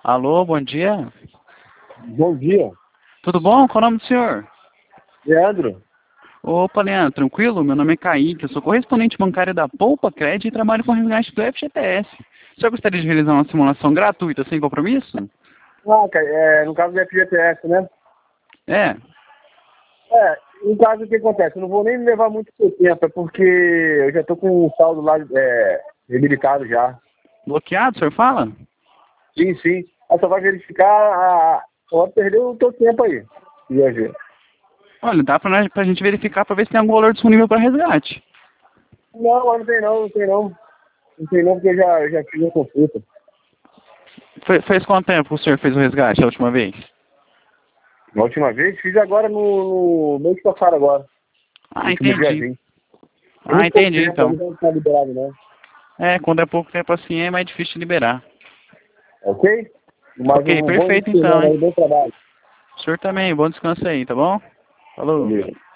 Alô, bom dia. Bom dia, Tudo bom? Qual é o nome do senhor? Leandro. Opa, Leandro, tranquilo? Meu nome é Kaique, eu sou correspondente bancário da Poupa Cred e trabalho com resgate do FGTS. O senhor gostaria de realizar uma simulação gratuita, sem compromisso? Ah, cara, no caso do FGTS, né? É. No caso, o que acontece? Eu não vou nem levar muito seu tempo, é porque eu já tô com o saldo lá reabilitado já. Bloqueado, o senhor fala? Sim, sim. Aí só vai verificar, só vai perder o teu tempo aí. Ia ver. Olha, dá pra gente verificar pra ver se tem algum valor disponível para resgate. Não, mas não tem não, não tem não. Não tem não, porque eu já fiz a consulta. Faz quanto tempo que o senhor fez o resgate a última vez? Na última vez, fiz agora no mês passado agora. Ah, Último dia entendi. 20. Tem Ah, muito pouco entendi, tempo, então. ainda não tá liberado não. É, quando é pouco tempo assim é mais difícil de liberar. Ok? Mas Ok, um bom perfeito início de então, semana hein? aí, bom trabalho. O senhor também, bom descanso aí, tá bom? Falou. Valeu.